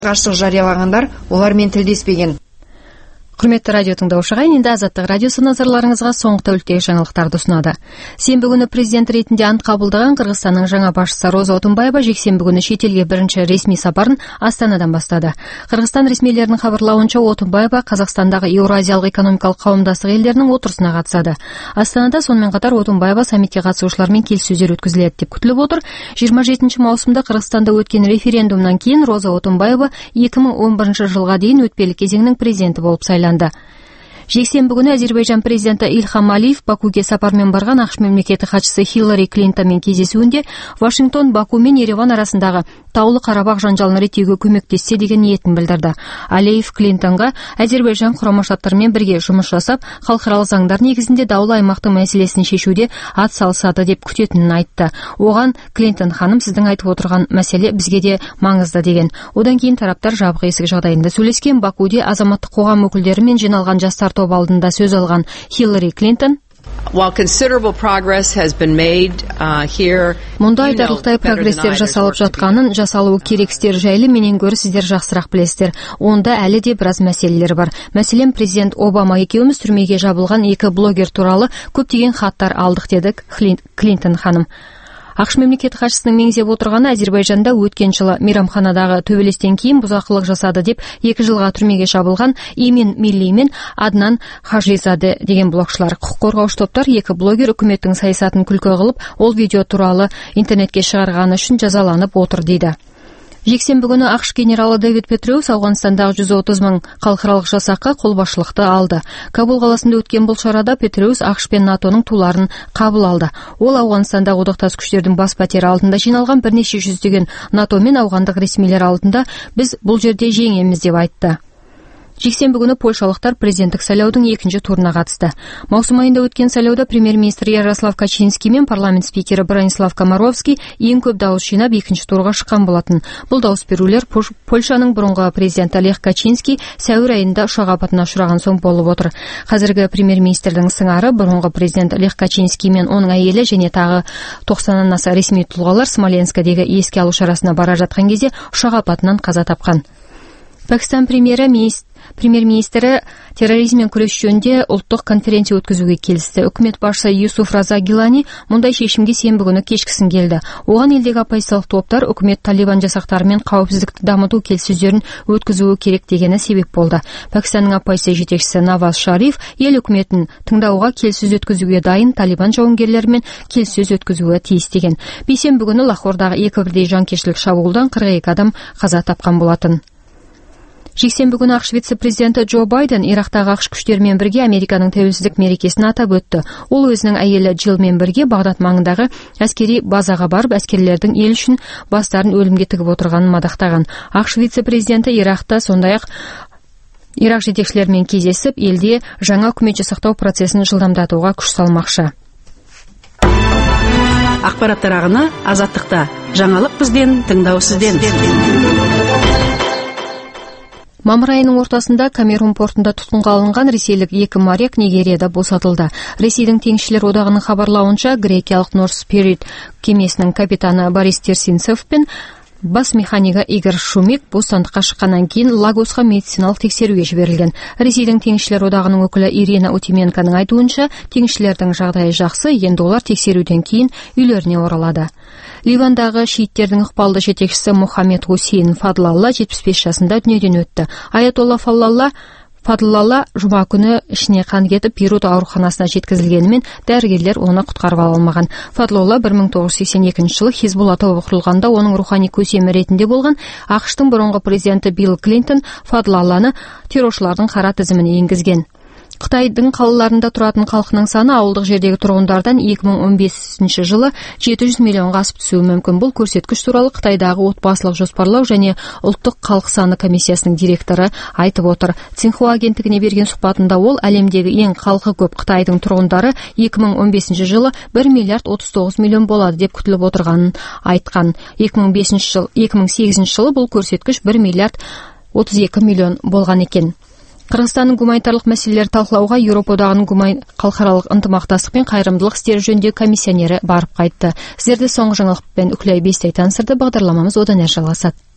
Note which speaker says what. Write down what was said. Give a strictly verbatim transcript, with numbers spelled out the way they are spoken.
Speaker 1: Каршы жарыялагандар олар менен тилдеспеген.
Speaker 2: Құрметті радио тыңдаушыға, енді Азаттық радиосы назарларыңызға соңғы тәуліктегі жаңалықтарды ұсынады. Сенбі күні президент ретінде ант қабылдаған Қырғызстанның жаңа басшысы Роза Отунбаева жексенбі күні шетелге бірінші ресми сапарын Астанадан бастады. Қырғызстан ресмилерінің хабарлауынша, Отунбаева Қазақстандағы Еуразиялық экономикалық қауымдастық елдерінің отырысына қатысады. Астанада сонымен қатар Отунбаева саммитке қатысушылармен келіссөздер өткізіледі деп күтіліп отыр. жиырма жетінші маусымда Қырғызстанда өткен референдумнан кейін Роза Отунбаева екі мың он бірінші жылға дейін өтпелі кезеңнің президенті болып сайланды. Жексенбі күні Әзербайжан президенті Ильхам Алиев Бакуге сапармен барған ақш мемлекеттік хатшысы Хиллари Клинтонмен кездесуінде Вашингтон Баку мен Ереван арасындағы Таулы Қарабақ жанжалын реттеуге көмектессе деген ниетін білдірді. Алиев Клинтонға Әзербайжан Құрама Штаттарымен бірге жұмыс жасап, халықаралық заңдар негізінде даулы аймақтың мәселесін шешуде ат салысады деп күтетінін айтты. Оған Клинтон ханым, сіздің айтып отырған мәселе бізге де маңызды деген. Одан кейін тараптар жабық есік жағдайында сөйлескен. Бакуде азаматтық қоғам өкілдері мен жиналған жастар тобы алдында сөз алған Хиллари Клинтон, мұнда айтарлықтай прогрестер жасалып жатқанын, жасалуы керек істер жайлы менен гөрі сіздер жақсырақ білесіздер. Онда әлі де біраз мәселелер бар. Мәселен, президент Обама екеуміз түрмеге жабылған екі блогер туралы көптеген хаттар алдық, деді Клинтон ханым. ақш мемлекеттік хатшысының меңзеп отырғаны Әзербайжанда өткен жылы мейрамханадағы төбелестен кейін бұзақылық жасады деп екі жылға түрмеге жабылған Имен Милли мен Аднан Хажизаде деген блогшылар. Құқық қорғаушы топтар екі блогер үкіметтің саясатын күлкі қылып, ол видео туралы интернетке шығарғаны үшін жазаланып отыр дейді. Жексенбі күні ақш генералы Дэвид Петреус Ауғанстандағы жүз отыз мың халықаралық жасаққа қолбасшылықты алды. Кабул қаласында өткен бұл шарада Петреус ақш пен натоның туларын қабыл алды. Ол Ауғанстандағы одақтас күштердің бас пәтері алдында жиналған бірнеше жүздеген НАТО мен ауғандық ресмилер алдында біз бұл жерде жеңеміз деп айтты. Жексенбі күні польшалықтар президенттік сайлаудың екінші турына қатысты. Маусым айында өткен сайлауда премьер-министр Ярослав Качинский мен парламент спикері Бранислав Комаровский ең көп дауыс жинап екінші турға шыққан болатын. Бұл дауыс берулер Польшаның бұрынғы президенті Лех Качинский сәуір айында ұшақ апатына ұшыраған соң болып отыр. Қазіргі премьер-министрдің сыңары бұрынғы президент Лех Качинский мен оның әйелі және тағы тоқсаннан аса ресми тұлғалар Смоленскідегі еске алу шарасына бара жатқан кезде ұшақ апатынан қаза тапқан. Пәкістан премьер-министрі терроризммен күрес жөнінде ұлттық конференция өткізуге келісті. Үкімет басшысы Юсуф Раза Гилани мұндай шешімге сенбі күні кешкісін келді. Оған елдегі оппозициялық топтар үкімет Талибан жасақтарымен қауіпсіздікті дамыту келіссөздерін өткізуі керек дегені себеп болды. Пәкістанның оппозиция жетекшісі Наваз Шариф ел үкіметін тыңдауға келіссөз өткізуге дайын, Талибан жауынгерлерімен келіссөз өткізуі тиіс деген. Бейсенбі күні Лахордағы екі бірдей жанкештілік шабуылдан қырық екі адам қаза тапқан болатын. Жексенбі күні ақш вице-президенті Джо Байден Ирактағы ақш күштерімен бірге Американың тәуелсіздік мерекесін атап өтті. Ол өзінің әйелі Джилмен бірге Бағдат маңындағы әскери базаға барып, әскерлердің ел үшін бастарын өлімге тігіп отырғанын мадақтаған. ақш вице-президенті Иракта сондай-ақ Ирак жетекшілерімен кездесіп, елде жаңа үкімет жасақтау процесін жылдамдатуға күш салмақшы.
Speaker 3: Ақпараттар ағыны Азаттықта. Жаңалық бізден, тыңдау сізден.
Speaker 2: Мамыр айының ортасында Камерун портында тұтқынға алынған ресейлік екі моряк Нигерияда босатылды. Ресейдің теңізшілер одағының хабарлауынша, грекиялық North Spirit кемесінің капитаны Борис Терсинцев пен бас механигі Игорь Шумик бостандыққа шыққаннан кейін Лагосқа медициналық тексеруге жіберілген. Ресейдің теңізшілер одағының өкілі Ирина Утименканың айтуынша, теңізшілердің жағдайы жақсы, енді олар тексеруден кейін үйлеріне оралады. Ливандағы шииттердің ықпалды жетекшісі Мухаммед Хусейн Фадлалла жетпіс бес жасында дүниеден өтті. Аятолла Фаллалла Фадлалла жұма күні ішіне қан кетіп Бейрут ауруханасына жеткізілгенімен дәрігерлер оны құтқарып ала алмаған. Фадлалла бір мың тоғыз жүз сексен екінші жылы Хизбулла тобы құрылғанда оның рухани көсемі ретінде болған. ақштың бұрынғы президенті Билл Клинтон Фадлалланы терроршылардың қара тізіміне енгізген. Қытайдың қалаларында тұратын халқының саны ауылдық жердегі тұрғындардан екі мың он бесінші жылы жеті жүз миллионға асып түсуі мүмкін. Бұл көрсеткіш туралы Қытайдағы отбасылық жоспарлау және ұлттық халық саны комиссиясының директоры айтып отыр. Цинхуа агенттігіне берген сұхбатында ол әлемдегі ең халқы көп Қытайдың тұрғындары екі мың он бесінші жылы бір миллиард отыз тоғыз миллион болады деп күтіліп отырғанын айтқан. екі мың бесінші жыл, екі мың сегізінші жылы бұл көрсеткіш бір миллиард отыз екі миллион болған екен. Қырғызстанның гуманитарлық мәселелер талқылауға Еуропа одағының халықаралық ынтымақтастық пен қайырымдылық істері жөніндегі комиссионері барып қайтты. Сіздерді соңғы жаңалықпен Үкілай Бестай таныстырды. Бағдарламамыз одан әрі жалғасады.